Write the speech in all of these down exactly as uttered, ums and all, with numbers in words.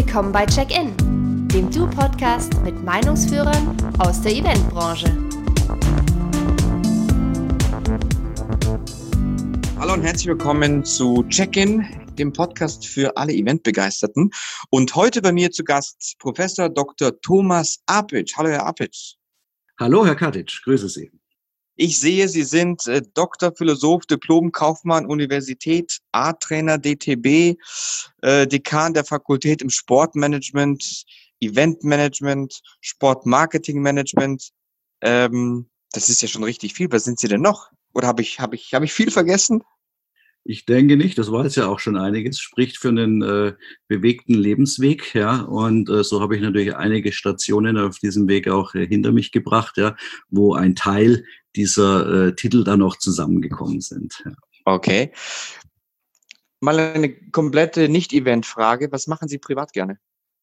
willkommen bei Check-In, dem Du-Podcast mit Meinungsführern aus der Eventbranche. Hallo und herzlich willkommen zu Check-In, dem Podcast für alle Eventbegeisterten. Und heute bei mir zu Gast Professor Doktor Thomas Apic. Hallo, Herr Apic. Hallo, Herr Katic, grüße Sie. Ich sehe, Sie sind äh, Doktor, Philosoph, Diplom, Kaufmann, Universität, A-Trainer, D T B, äh, Dekan der Fakultät im Sportmanagement, Eventmanagement, Sportmarketingmanagement. Ähm, das ist ja schon richtig viel. Was sind Sie denn noch? Oder habe ich, habe ich, habe ich viel vergessen? Ich denke nicht, das war jetzt ja auch schon einiges, spricht für einen äh, bewegten Lebensweg, ja, und äh, so habe ich natürlich einige Stationen auf diesem Weg auch äh, hinter mich gebracht, ja, wo ein Teil dieser äh, Titel dann noch zusammengekommen sind. Ja. Okay. Mal eine komplette Nicht-Event-Frage. Was machen Sie privat gerne?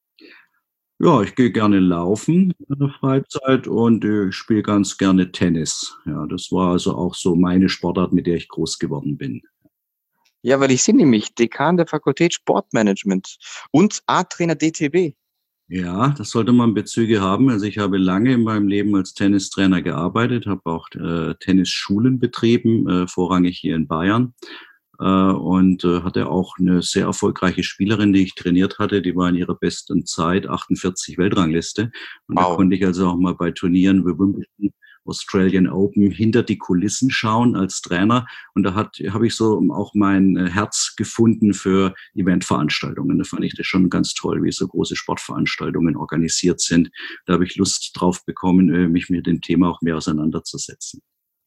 Ja, ich gehe gerne laufen in der Freizeit und äh, ich spiele ganz gerne Tennis. Ja, das war also auch so meine Sportart, mit der ich groß geworden bin. Ja, weil ich sehe nämlich Dekan der Fakultät Sportmanagement und A-Trainer D T B. Ja, das sollte man Bezüge haben. Also ich habe lange in meinem Leben als Tennistrainer gearbeitet, habe auch äh, Tennisschulen betrieben, äh, vorrangig hier in Bayern. Äh, und äh, hatte auch eine sehr erfolgreiche Spielerin, die ich trainiert hatte. Die war in ihrer besten Zeit achtundvierzig Weltrangliste. Und wow. Da konnte ich also auch mal bei Turnieren wie Wimbledon, Australian Open hinter die Kulissen schauen als Trainer. Und da hat habe ich so auch mein Herz gefunden für Eventveranstaltungen. Da fand ich das schon ganz toll, wie so große Sportveranstaltungen organisiert sind. Da habe ich Lust drauf bekommen, mich mit dem Thema auch mehr auseinanderzusetzen.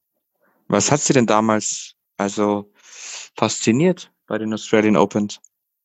Was hat Sie denn damals also fasziniert bei den Australian Opens?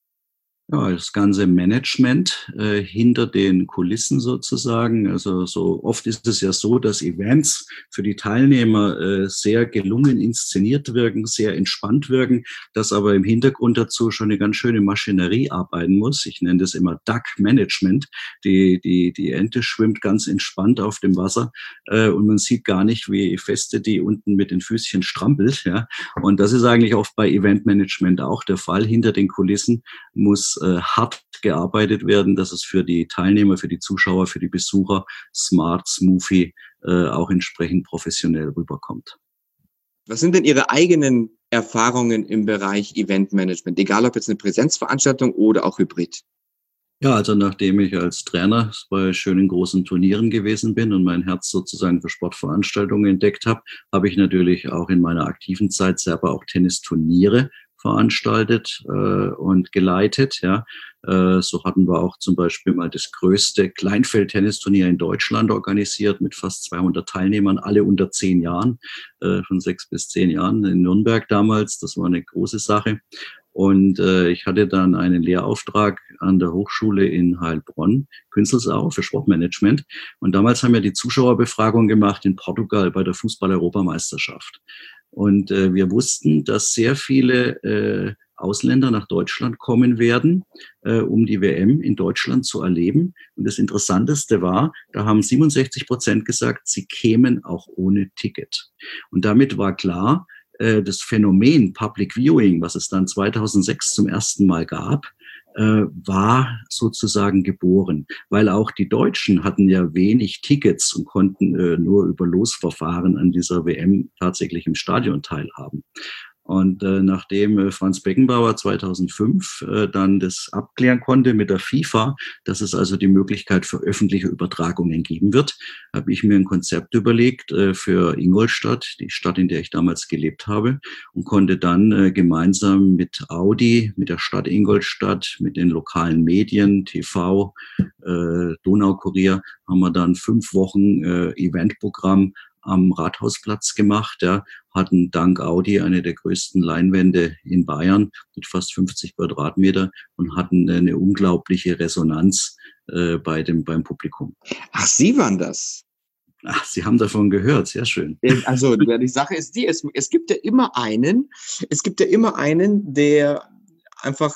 Ja, das ganze Management äh, hinter den Kulissen sozusagen. Also so oft ist es ja so, dass Events für die Teilnehmer äh, sehr gelungen inszeniert wirken, sehr entspannt wirken, dass aber im Hintergrund dazu schon eine ganz schöne Maschinerie arbeiten muss. Ich nenne das immer Duck Management. Die, die, die Ente schwimmt ganz entspannt auf dem Wasser äh, und man sieht gar nicht, wie feste die unten mit den Füßchen strampelt. Ja? Und das ist eigentlich oft bei Eventmanagement auch der Fall. Hinter den Kulissen muss hart gearbeitet werden, dass es für die Teilnehmer, für die Zuschauer, für die Besucher smart, smoothie, äh, auch entsprechend professionell rüberkommt. Was sind denn Ihre eigenen Erfahrungen im Bereich Eventmanagement, egal ob jetzt eine Präsenzveranstaltung oder auch Hybrid? Ja, also nachdem ich als Trainer bei schönen großen Turnieren gewesen bin und mein Herz sozusagen für Sportveranstaltungen entdeckt habe, habe ich natürlich auch in meiner aktiven Zeit selber auch Tennisturniere veranstaltet äh, und geleitet. Ja, äh, so hatten wir auch zum Beispiel mal das größte Kleinfeld-Tennisturnier in Deutschland organisiert mit fast zweihundert Teilnehmern, alle unter zehn Jahren, äh, von sechs bis zehn Jahren in Nürnberg damals. Das war eine große Sache. Und äh, ich hatte dann einen Lehrauftrag an der Hochschule in Heilbronn, Künzelsau, für Sportmanagement. Und damals haben wir die Zuschauerbefragung gemacht in Portugal bei der Fußball-Europameisterschaft. Und äh, wir wussten, dass sehr viele äh, Ausländer nach Deutschland kommen werden, äh, um die W M in Deutschland zu erleben. Und das Interessanteste war, da haben siebenundsechzig Prozent gesagt, sie kämen auch ohne Ticket. Und damit war klar, äh, das Phänomen Public Viewing, was es dann zweitausendsechs zum ersten Mal gab, äh, war sozusagen geboren, weil auch die Deutschen hatten ja wenig Tickets und konnten äh, nur über Losverfahren an dieser W M tatsächlich im Stadion teilhaben. Und äh, nachdem äh, Franz Beckenbauer zweitausendfünf äh, dann das abklären konnte mit der FIFA, dass es also die Möglichkeit für öffentliche Übertragungen geben wird, habe ich mir ein Konzept überlegt äh, für Ingolstadt, die Stadt, in der ich damals gelebt habe, und konnte dann äh, gemeinsam mit Audi, mit der Stadt Ingolstadt, mit den lokalen Medien, T V, äh, Donaukurier, haben wir dann fünf Wochen äh, Eventprogramm am Rathausplatz gemacht, ja, hatten dank Audi eine der größten Leinwände in Bayern mit fast fünfzig Quadratmeter und hatten eine unglaubliche Resonanz äh, bei dem, beim Publikum. Ach, Sie waren das? Ach, Sie haben davon gehört, sehr schön. Also die Sache ist die, es, es gibt ja immer einen, es gibt ja immer einen, der einfach,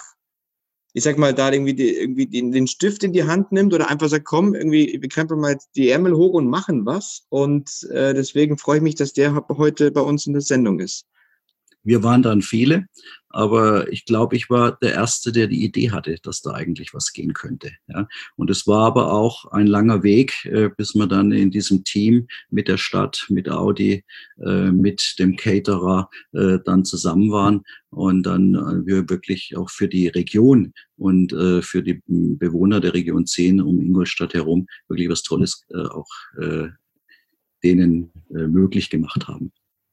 ich sag mal, da irgendwie, die, irgendwie den, den Stift in die Hand nimmt oder einfach sagt, komm, irgendwie, wir krempeln mal jetzt die Ärmel hoch und machen was. Und äh, deswegen freue ich mich, dass der heute bei uns in der Sendung ist. Wir waren dann viele, aber ich glaube, ich war der Erste, der die Idee hatte, dass da eigentlich was gehen könnte. Ja. Und es war aber auch ein langer Weg, äh, bis wir dann in diesem Team mit der Stadt, mit Audi, äh, mit dem Caterer äh, dann zusammen waren und dann äh, wir wirklich auch für die Region und äh, für die Bewohner der Region zehn um Ingolstadt herum wirklich was Tolles äh, auch äh, denen äh, möglich gemacht haben.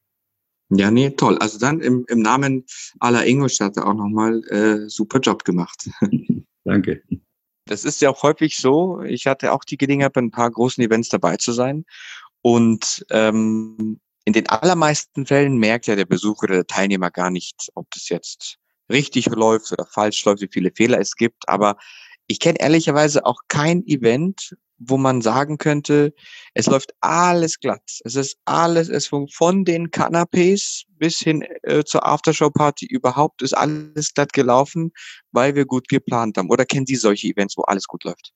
Ja, nee, toll. Also dann im, im Namen aller Ingolstädter auch nochmal äh, super Job gemacht. Danke. Das ist ja auch häufig so. Ich hatte auch die Gelegenheit, bei ein paar großen Events dabei zu sein. Und ähm, in den allermeisten Fällen merkt ja der Besucher oder der Teilnehmer gar nicht, ob das jetzt richtig läuft oder falsch läuft, wie viele Fehler es gibt. Aber ich kenne ehrlicherweise auch kein Event, wo man sagen könnte, es läuft alles glatt. Es ist alles, es von, von den Canapés bis hin äh, zur Aftershow-Party überhaupt ist alles glatt gelaufen, weil wir gut geplant haben. Oder kennen Sie solche Events, wo alles gut läuft?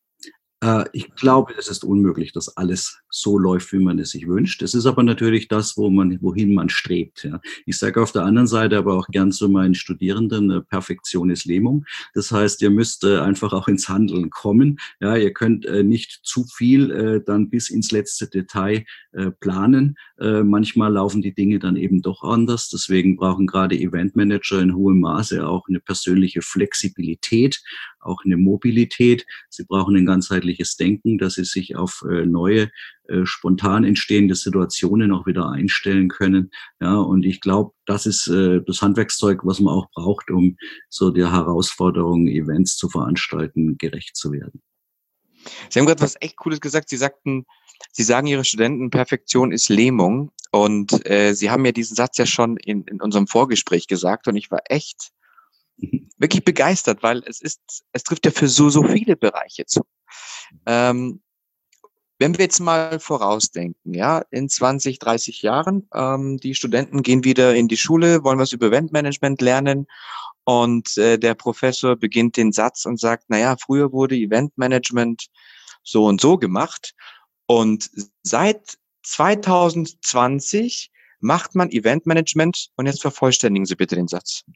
Äh, ich glaube, es ist unmöglich, dass alles so läuft, wie man es sich wünscht. Es ist aber natürlich das, wo man, wohin man strebt. Ja. Ich sage auf der anderen Seite aber auch gern zu meinen Studierenden, äh, Perfektion ist Lähmung. Das heißt, ihr müsst äh, einfach auch ins Handeln kommen. Ja, ihr könnt äh, nicht zu viel äh, dann bis ins letzte Detail äh, planen. Äh, manchmal laufen die Dinge dann eben doch anders. Deswegen brauchen gerade Eventmanager in hohem Maße auch eine persönliche Flexibilität, auch eine Mobilität. Sie brauchen ein ganzheitliches Denken, dass sie sich auf äh, neue, äh, spontan entstehende Situationen auch wieder einstellen können. Ja, und ich glaube, das ist äh, das Handwerkszeug, was man auch braucht, um so der Herausforderung, Events zu veranstalten, gerecht zu werden. Sie haben gerade was echt Cooles gesagt. Sie sagten, Sie sagen Ihre Studenten, Perfektion ist Lähmung. Und äh, Sie haben mir diesen Satz ja schon in, in unserem Vorgespräch gesagt. Und ich war echt wirklich begeistert, weil es ist, es trifft ja für so, so viele Bereiche zu. Ähm, wenn wir jetzt mal vorausdenken, ja, in zwanzig, dreißig Jahren, ähm, die Studenten gehen wieder in die Schule, wollen was über Eventmanagement lernen und äh, der Professor beginnt den Satz und sagt, naja, früher wurde Eventmanagement so und so gemacht und seit zwanzig zwanzig macht man Eventmanagement und jetzt vervollständigen Sie bitte den Satz.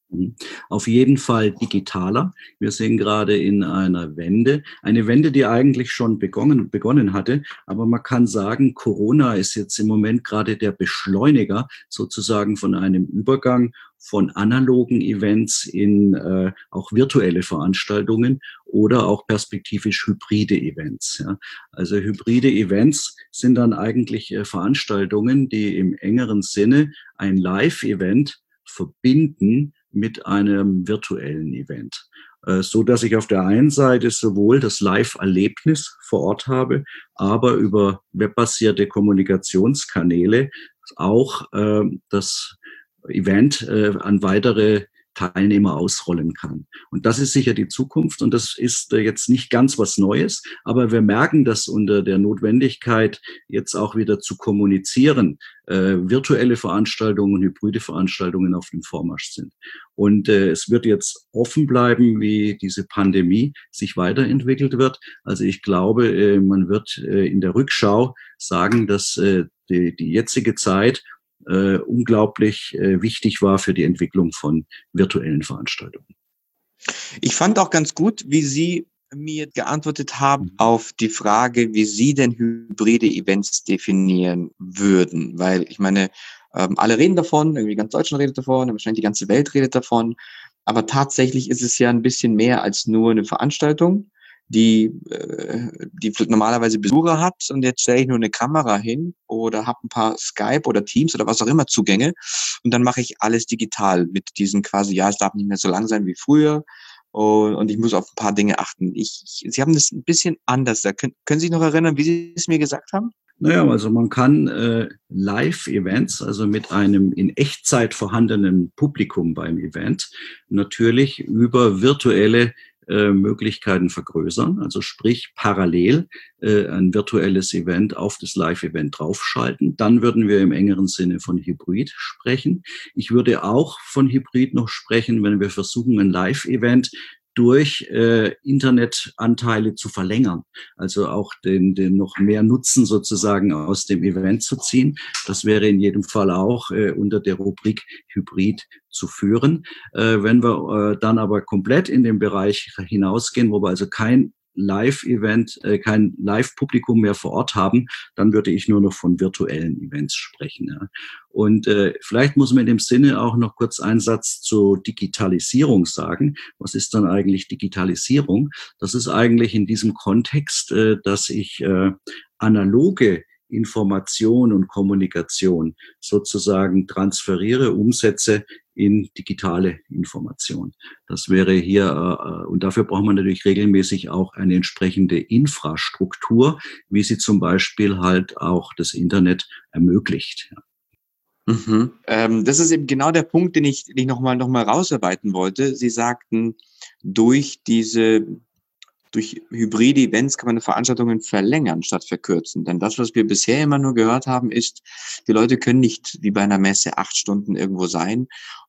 Auf jeden Fall digitaler. Wir sind gerade in einer Wende. Eine Wende, die eigentlich schon begonnen, begonnen hatte. Aber man kann sagen, Corona ist jetzt im Moment gerade der Beschleuniger sozusagen von einem Übergang von analogen Events in äh, auch virtuelle Veranstaltungen oder auch perspektivisch hybride Events. Ja. Also hybride Events sind dann eigentlich äh, Veranstaltungen, die im engeren Sinne ein Live-Event verbinden mit einem virtuellen Event, äh, so dass ich auf der einen Seite sowohl das Live-Erlebnis vor Ort habe, aber über webbasierte Kommunikationskanäle auch äh, das Event äh, an weitere Teilnehmer ausrollen kann. Und das ist sicher die Zukunft und das ist äh, jetzt nicht ganz was Neues, aber wir merken, dass unter der Notwendigkeit, jetzt auch wieder zu kommunizieren, äh, virtuelle Veranstaltungen und hybride Veranstaltungen auf dem Vormarsch sind. Und äh, es wird jetzt offen bleiben, wie diese Pandemie sich weiterentwickelt wird. Also ich glaube, äh, man wird äh, in der Rückschau sagen, dass äh, die, die jetzige Zeit Äh, unglaublich äh, wichtig war für die Entwicklung von virtuellen Veranstaltungen. Ich fand auch ganz gut, wie Sie mir geantwortet haben mhm. auf die Frage, wie Sie denn hybride Events definieren würden. Weil ich meine, ähm, alle reden davon, irgendwie ganz Deutschland redet davon, wahrscheinlich die ganze Welt redet davon. Aber tatsächlich ist es ja ein bisschen mehr als nur eine Veranstaltung, die, äh, die normalerweise Besucher hat und jetzt stelle ich nur eine Kamera hin oder habe ein paar Skype oder Teams oder was auch immer Zugänge und dann mache ich alles digital mit diesen quasi, ja, es darf nicht mehr so lang sein wie früher und, und ich muss auf ein paar Dinge achten. Ich, ich, Sie haben das ein bisschen anders. Da können, können Sie sich noch erinnern, wie Sie es mir gesagt haben? Naja, also man kann äh, Live-Events, also mit einem in Echtzeit vorhandenen Publikum beim Event, natürlich über virtuelle Äh, Möglichkeiten vergrößern, also sprich parallel äh, ein virtuelles Event auf das Live-Event draufschalten. Dann würden wir im engeren Sinne von Hybrid sprechen. Ich würde auch von Hybrid noch sprechen, wenn wir versuchen, ein Live-Event durch äh, Internetanteile zu verlängern. Also auch den, den noch mehr Nutzen sozusagen aus dem Event zu ziehen. Das wäre in jedem Fall auch äh, unter der Rubrik Hybrid zu führen. Äh, wenn wir äh, dann aber komplett in den Bereich hinausgehen, wo wir also kein Live-Event, äh, kein Live-Publikum mehr vor Ort haben, dann würde ich nur noch von virtuellen Events sprechen. Ja. Und äh, vielleicht muss man in dem Sinne auch noch kurz einen Satz zur Digitalisierung sagen. Was ist dann eigentlich Digitalisierung? Das ist eigentlich in diesem Kontext, äh, dass ich äh, analoge Information und Kommunikation sozusagen transferiere, umsetze in digitale Information. Das wäre hier, äh, und dafür braucht man natürlich regelmäßig auch eine entsprechende Infrastruktur, wie sie zum Beispiel halt auch das Internet ermöglicht. Mhm. Ähm, das ist eben genau der Punkt, den ich, den ich nochmal noch mal rausarbeiten wollte. Sie sagten, durch diese Durch hybride Events kann man Veranstaltungen verlängern statt verkürzen. Denn das, was wir bisher immer nur gehört haben, ist, die Leute können nicht wie bei einer Messe acht Stunden irgendwo sein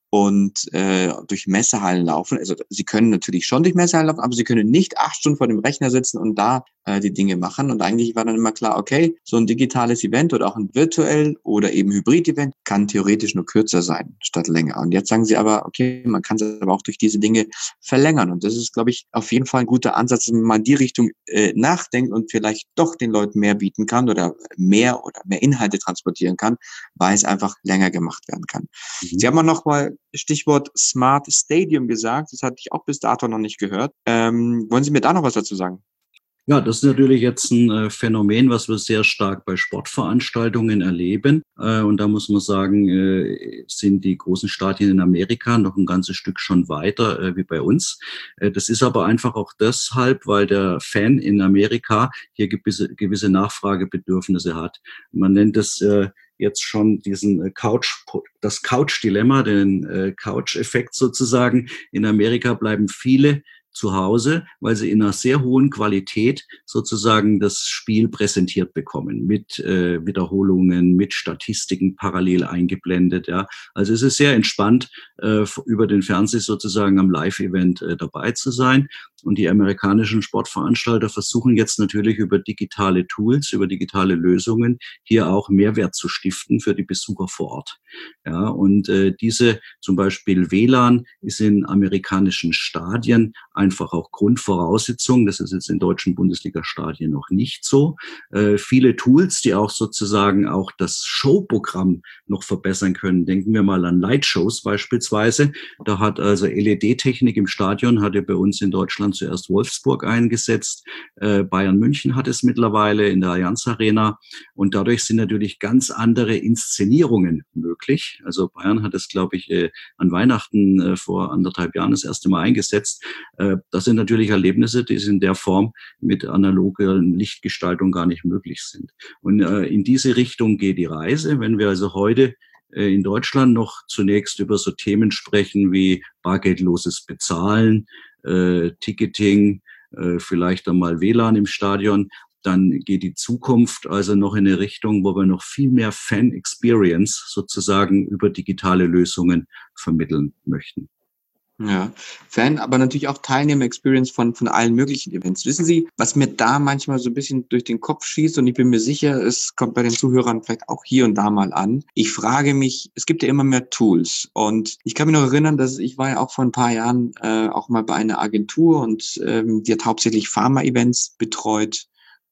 und äh, durch Messehallen laufen. Also sie können natürlich schon durch Messehallen laufen, aber sie können nicht acht Stunden vor dem Rechner sitzen und da äh, die Dinge machen. Und eigentlich war dann immer klar, okay, so ein digitales Event oder auch ein virtuell oder eben Hybrid-Event kann theoretisch nur kürzer sein statt länger. Und jetzt sagen sie aber, okay, man kann es aber auch durch diese Dinge verlängern. Und das ist, glaube ich, auf jeden Fall ein guter Ansatz, dass man mal in die Richtung äh, nachdenkt und vielleicht doch den Leuten mehr bieten kann oder mehr oder mehr Inhalte transportieren kann, weil es einfach länger gemacht werden kann. Mhm. Sie haben auch noch mal Stichwort Smart Stadium gesagt. Das hatte ich auch bis dato noch nicht gehört. Ähm, wollen Sie mir da noch was dazu sagen? Ja, das ist natürlich jetzt ein äh, Phänomen, was wir sehr stark bei Sportveranstaltungen erleben. Äh, und da muss man sagen, äh, sind die großen Stadien in Amerika noch ein ganzes Stück schon weiter äh, wie bei uns. Äh, das ist aber einfach auch deshalb, weil der Fan in Amerika hier gewisse, gewisse Nachfragebedürfnisse hat. Man nennt es äh, jetzt schon diesen Couch, das Couch-Dilemma, den äh, Couch-Effekt sozusagen. In Amerika bleiben viele zu Hause, weil sie in einer sehr hohen Qualität sozusagen das Spiel präsentiert bekommen, mit äh, Wiederholungen, mit Statistiken parallel eingeblendet. Ja, also es ist sehr entspannt, äh, über den Fernseher sozusagen am Live-Event äh, dabei zu sein. Und die amerikanischen Sportveranstalter versuchen jetzt natürlich über digitale Tools, über digitale Lösungen hier auch Mehrwert zu stiften für die Besucher vor Ort. Ja, und äh, diese zum Beispiel W L A N ist in amerikanischen Stadien einfach auch Grundvoraussetzung. Das ist jetzt in deutschen Bundesliga-Stadien noch nicht so. Äh, viele Tools, die auch sozusagen auch das Showprogramm noch verbessern können. Denken wir mal an Lightshows beispielsweise. Da hat also L E D-Technik im Stadion, hat ja bei uns in Deutschland zuerst Wolfsburg eingesetzt. Äh, Bayern München hat es mittlerweile in der Allianz Arena. Und dadurch sind natürlich ganz andere Inszenierungen möglich. Also Bayern hat es, glaube ich, äh, an Weihnachten äh, vor anderthalb Jahren das erste Mal eingesetzt. Äh, das sind natürlich Erlebnisse, die in der Form mit analoger Lichtgestaltung gar nicht möglich sind. Und äh, in diese Richtung geht die Reise. Wenn wir also heute äh, in Deutschland noch zunächst über so Themen sprechen wie bargeldloses Bezahlen, äh, Ticketing, äh, vielleicht einmal W L A N im Stadion, dann geht die Zukunft also noch in eine Richtung, wo wir noch viel mehr Fan-Experience sozusagen über digitale Lösungen vermitteln möchten. Ja, Fan, aber natürlich auch Teilnehmer-Experience von, von allen möglichen Events. Wissen Sie, was mir da manchmal so ein bisschen durch den Kopf schießt, und ich bin mir sicher, es kommt bei den Zuhörern vielleicht auch hier und da mal an. Ich frage mich, es gibt ja immer mehr Tools, und ich kann mich noch erinnern, dass ich war ja auch vor ein paar Jahren äh, auch mal bei einer Agentur, und ähm, die hat hauptsächlich Pharma-Events betreut,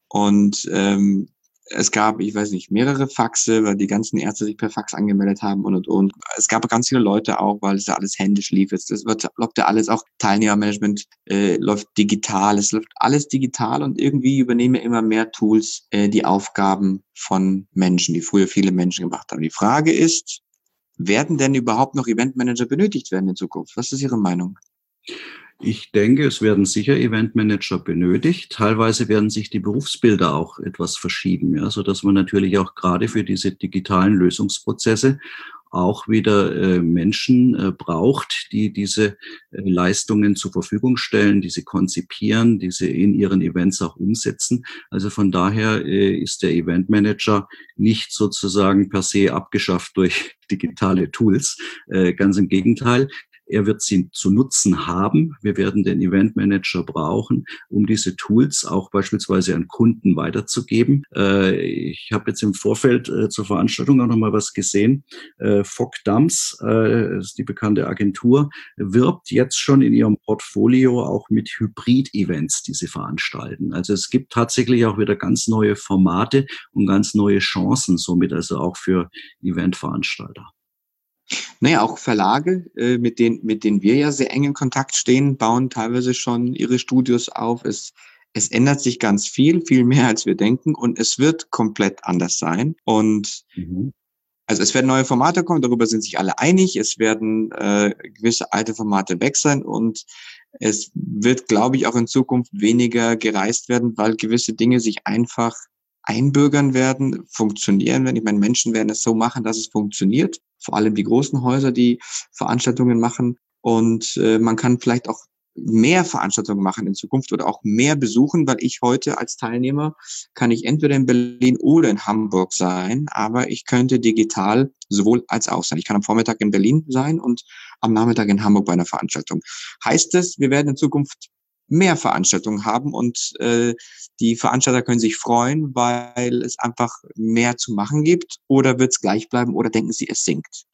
und ähm, es gab, ich weiß nicht, mehrere Faxe, weil die ganzen Ärzte sich per Fax angemeldet haben und, und, und. Es gab ganz viele Leute auch, weil es ja alles händisch lief. Es das wird, läuft ja alles, auch Teilnehmermanagement äh, läuft digital. Es läuft alles digital, und irgendwie übernehmen immer mehr Tools äh, die Aufgaben von Menschen, die früher viele Menschen gemacht haben. Die Frage ist, werden denn überhaupt noch Eventmanager benötigt werden in Zukunft? Was ist Ihre Meinung? Ich denke, es werden sicher Eventmanager benötigt. Teilweise werden sich die Berufsbilder auch etwas verschieben, ja, so dass man natürlich auch gerade für diese digitalen Lösungsprozesse auch wieder äh, Menschen äh, braucht, die diese äh, Leistungen zur Verfügung stellen, die sie konzipieren, die sie in ihren Events auch umsetzen. Also von daher äh, ist der Eventmanager nicht sozusagen per se abgeschafft durch digitale Tools. Äh, ganz im Gegenteil. Er wird sie zu nutzen haben. Wir werden den Eventmanager brauchen, um diese Tools auch beispielsweise an Kunden weiterzugeben. Äh, ich habe jetzt im Vorfeld äh, zur Veranstaltung auch nochmal was gesehen. Äh, F O C Dams, äh, ist die bekannte Agentur, wirbt jetzt schon in ihrem Portfolio auch mit Hybrid-Events, die sie veranstalten. Also es gibt tatsächlich auch wieder ganz neue Formate und ganz neue Chancen somit, also auch für Eventveranstalter. Naja, auch Verlage, äh, mit denen, mit denen wir ja sehr eng in Kontakt stehen, bauen teilweise schon ihre Studios auf. Es, es ändert sich ganz viel, viel mehr als wir denken, und es wird komplett anders sein. Und Mhm. also es werden neue Formate kommen, darüber sind sich alle einig. Es werden äh, gewisse alte Formate weg sein, und es wird, glaube ich, auch in Zukunft weniger gereist werden, weil gewisse Dinge sich einfach einbürgern werden, funktionieren werden. Ich meine, Menschen werden es so machen, dass es funktioniert. Vor allem die großen Häuser, die Veranstaltungen machen. Und äh, man kann vielleicht auch mehr Veranstaltungen machen in Zukunft oder auch mehr besuchen, weil ich heute als Teilnehmer kann ich entweder in Berlin oder in Hamburg sein, aber ich könnte digital sowohl als auch sein. Ich kann am Vormittag in Berlin sein und am Nachmittag in Hamburg bei einer Veranstaltung. Heißt es, wir werden in Zukunft mehr Veranstaltungen haben, und äh, die Veranstalter können sich freuen, weil es einfach mehr zu machen gibt, oder wird es gleich bleiben, oder denken Sie, es sinkt?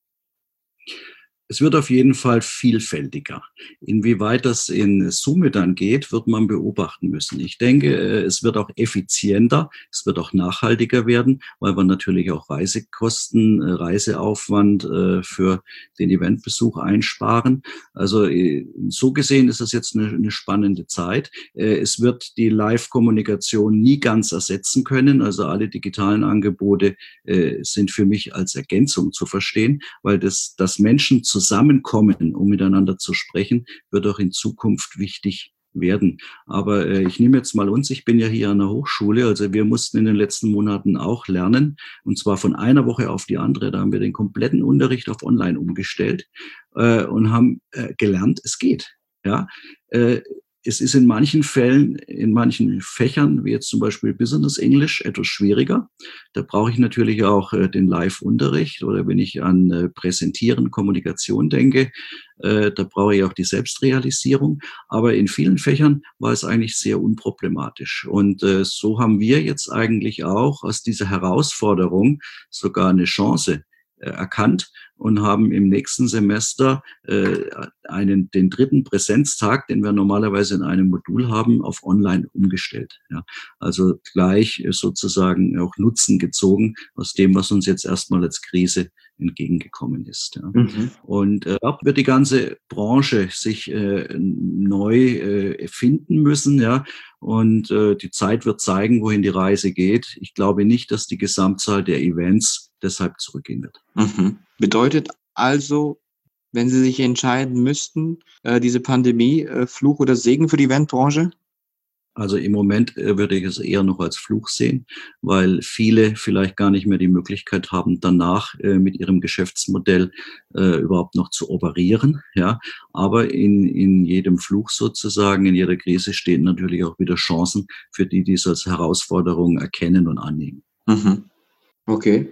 Es wird auf jeden Fall vielfältiger. Inwieweit das in Summe dann geht, wird man beobachten müssen. Ich denke, es wird auch effizienter, es wird auch nachhaltiger werden, weil wir natürlich auch Reisekosten, Reiseaufwand für den Eventbesuch einsparen. Also so gesehen ist es jetzt eine, eine spannende Zeit. Es wird die Live-Kommunikation nie ganz ersetzen können. Also alle digitalen Angebote sind für mich als Ergänzung zu verstehen, weil das, das Menschen zusammenkommen, um miteinander zu sprechen, wird auch in Zukunft wichtig werden. Aber äh, ich nehme jetzt mal uns, ich bin ja hier an der Hochschule, also wir mussten in den letzten Monaten auch lernen, und zwar von einer Woche auf die andere. Da haben wir den kompletten Unterricht auf online umgestellt äh, und haben äh, gelernt, es geht. Ja, äh, Es ist in manchen Fällen, in manchen Fächern, wie jetzt zum Beispiel Business English, etwas schwieriger. Da brauche ich natürlich auch äh, den Live-Unterricht, oder wenn ich an äh, Präsentieren, Kommunikation denke, äh, da brauche ich auch die Selbstrealisierung. Aber in vielen Fächern war es eigentlich sehr unproblematisch. Und äh, so haben wir jetzt eigentlich auch aus dieser Herausforderung sogar eine Chance äh, erkannt und haben im nächsten Semester äh, einen, den dritten Präsenztag, den wir normalerweise in einem Modul haben, auf online umgestellt. Ja. Also gleich äh, sozusagen auch Nutzen gezogen aus dem, was uns jetzt erstmal als Krise entgegengekommen ist. Ja. Mhm. Und äh, auch wird die ganze Branche sich äh, neu äh, erfinden müssen. Ja. Und äh, die Zeit wird zeigen, wohin die Reise geht. Ich glaube nicht, dass die Gesamtzahl der Events deshalb zurückgehen wird. Mhm. Bedeutet also, wenn Sie sich entscheiden müssten, äh, diese Pandemie, äh, Fluch oder Segen für die Eventbranche? Also im Moment äh, würde ich es eher noch als Fluch sehen, weil viele vielleicht gar nicht mehr die Möglichkeit haben, danach äh, mit ihrem Geschäftsmodell äh, überhaupt noch zu operieren. Ja, aber in, in jedem Fluch sozusagen, in jeder Krise stehen natürlich auch wieder Chancen für die, die es als Herausforderung erkennen und annehmen. Mhm. Okay.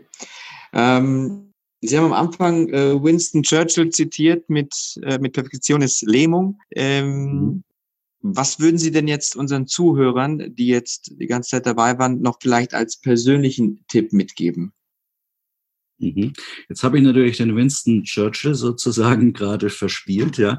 Ähm, Sie haben am Anfang äh, Winston Churchill zitiert mit, äh, mit Perfektion ist Lähmung. Ähm, mhm. Was würden Sie denn jetzt unseren Zuhörern, die jetzt die ganze Zeit dabei waren, noch vielleicht als persönlichen Tipp mitgeben? Mhm. Jetzt habe ich natürlich den Winston Churchill sozusagen gerade verspielt, ja.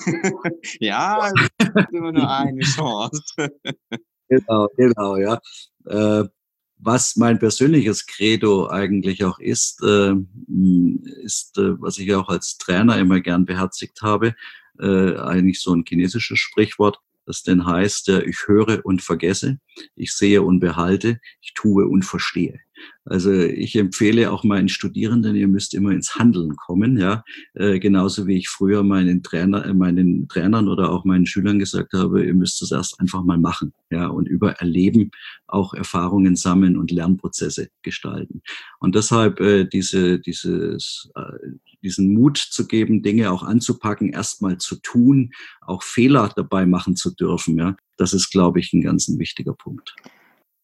Ja, es ist immer nur eine Chance. Genau, genau, ja. Äh, Was mein persönliches Credo eigentlich auch ist, äh, ist, äh, was ich auch als Trainer immer gern beherzigt habe, äh, eigentlich so ein chinesisches Sprichwort, das denn heißt, äh, ich höre und vergesse, ich sehe und behalte, ich tue und verstehe. Also ich empfehle auch meinen Studierenden, ihr müsst immer ins Handeln kommen, ja, äh, genauso wie ich früher meinen Trainer, äh, meinen Trainern oder auch meinen Schülern gesagt habe, ihr müsst es erst einfach mal machen, ja, und über Erleben auch Erfahrungen sammeln und Lernprozesse gestalten. Und deshalb äh, diese, dieses, äh, diesen Mut zu geben, Dinge auch anzupacken, erstmal zu tun, auch Fehler dabei machen zu dürfen, ja, das ist, glaube ich, ein ganz ein wichtiger Punkt.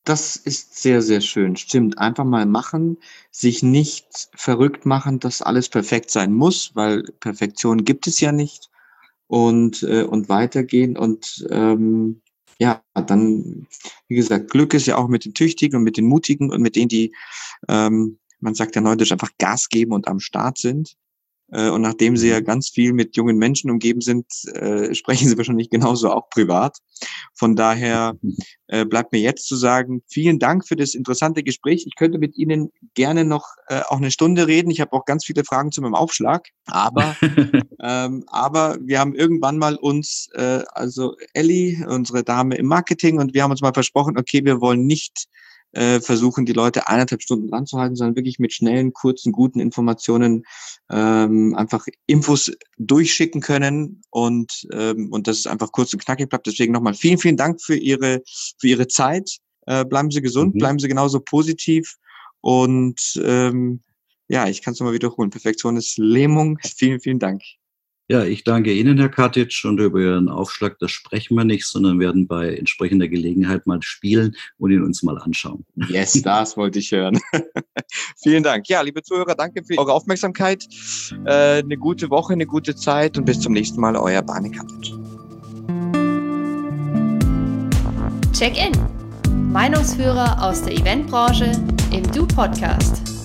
Das ist sehr, sehr schön. Stimmt. Einfach mal machen, sich nicht verrückt machen, dass alles perfekt sein muss, weil Perfektion gibt es ja nicht. Und, äh, und weitergehen. Und ähm, ja, dann, wie gesagt, Glück ist ja auch mit den Tüchtigen und mit den Mutigen und mit denen, die, ähm, man sagt ja neudeutsch, einfach Gas geben und am Start sind. Äh, und nachdem Sie ja ganz viel mit jungen Menschen umgeben sind, äh, sprechen Sie wahrscheinlich genauso auch privat. Von daher äh, bleibt mir jetzt zu sagen, vielen Dank für das interessante Gespräch. Ich könnte mit Ihnen gerne noch äh, auch eine Stunde reden. Ich habe auch ganz viele Fragen zu meinem Aufschlag. Aber, ähm, aber wir haben irgendwann mal uns, äh, also Elli, unsere Dame im Marketing, und wir haben uns mal versprochen, okay, wir wollen nicht äh, versuchen, die Leute eineinhalb Stunden dran zu halten, sondern wirklich mit schnellen, kurzen, guten Informationen ähm, einfach Infos durchschicken können und ähm, und dass es einfach kurz und knackig bleibt. Deswegen nochmal vielen, vielen Dank für Ihre für Ihre Zeit. Äh, bleiben Sie gesund, Mhm. bleiben Sie genauso positiv und ähm, ja, ich kann es nochmal wiederholen. Perfektion ist Lähmung. Vielen, vielen Dank. Ja, ich danke Ihnen, Herr Katic, und über Ihren Aufschlag, das sprechen wir nicht, sondern werden bei entsprechender Gelegenheit mal spielen und ihn uns mal anschauen. Yes, das wollte ich hören. Vielen Dank. Ja, liebe Zuhörer, danke für eure Aufmerksamkeit. Äh, eine gute Woche, eine gute Zeit und bis zum nächsten Mal, euer Barney Katic. Check-in. Meinungsführer aus der Eventbranche im Du-Podcast.